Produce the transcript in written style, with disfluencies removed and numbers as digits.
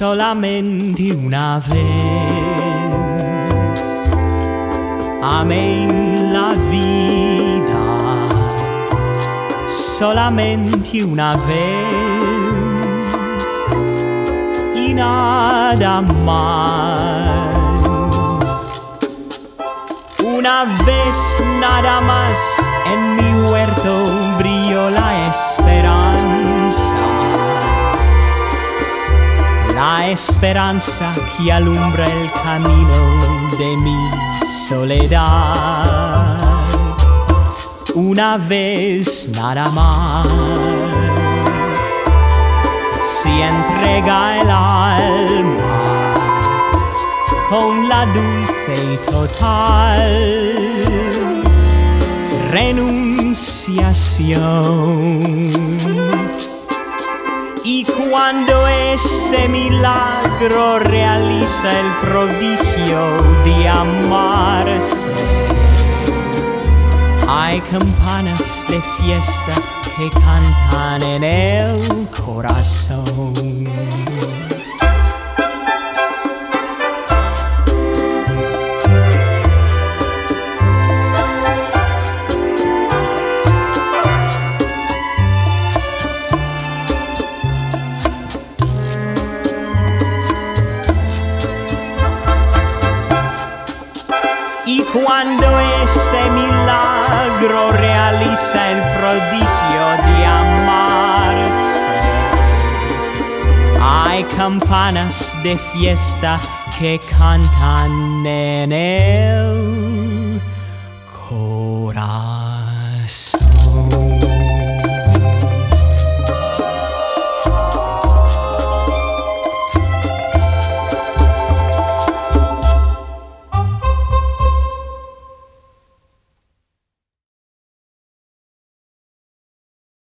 solamente una vez. Amé en la vida solamente una vez y nada más. Una vez nada más en mi huerto brilló la esperanza. La esperanza que alumbra el camino de mi soledad. Una vez nada más se entrega el alma con la dulce y total renunciación. Y cuando ese milagro realiza el prodigio de amarse, hay campanas de fiesta que cantan en el corazón. Y cuando ese milagro realiza el prodigio de amarse, hay campanas de fiesta que cantan en el